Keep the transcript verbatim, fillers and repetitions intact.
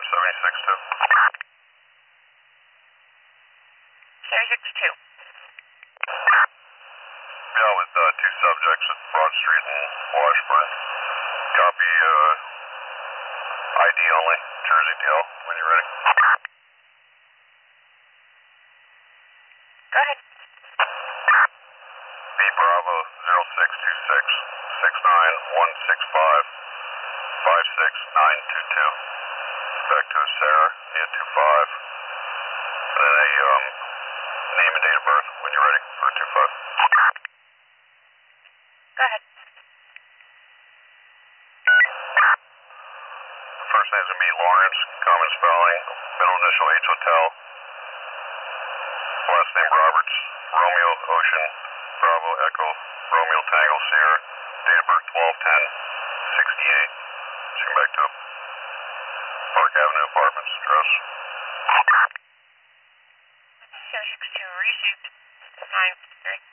Lawrence, seventy-six two. seventy-six two. Yeah, with uh, two subjects at Broad Street and Washburn. Copy uh, I D only, Jersey D L, when you're ready. Go ahead. B Bravo zero six two six six nine one six five five six nine two two. Back to Sarah, eight two five. And then a um, name and date of birth when you're ready for two five. Go ahead. The first name's going to be Lawrence, common spelling, middle initial H Hotel. Last name Roberts, Romeo Ocean, Bravo Echo, Romeo Tango Sierra, date of birth twelve ten sixty-eight. So come back to Park Avenue Apartments address. seven six two received. nine three.